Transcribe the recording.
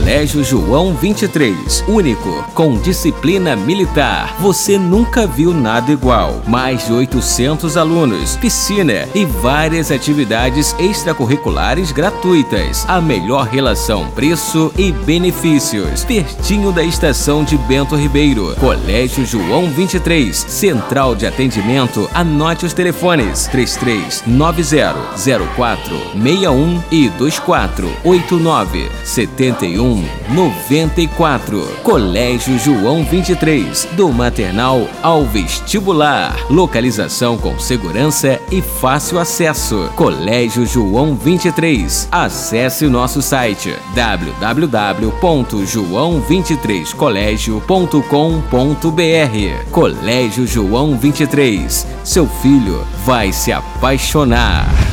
Colégio João 23, único, com disciplina militar. Você nunca viu nada igual. Mais de 800 alunos, piscina e várias atividades extracurriculares gratuitas. A melhor relação preço e benefícios. Pertinho da estação de Bento Ribeiro. Colégio João 23, Central de Atendimento. Anote os telefones: 33900461 e 24897194. Colégio João 23, do maternal ao vestibular. Localização com segurança e fácil acesso. Colégio João 23. Acesse o nosso site www.joão23colégio.com.br. Colégio João 23. Seu filho vai se apaixonar.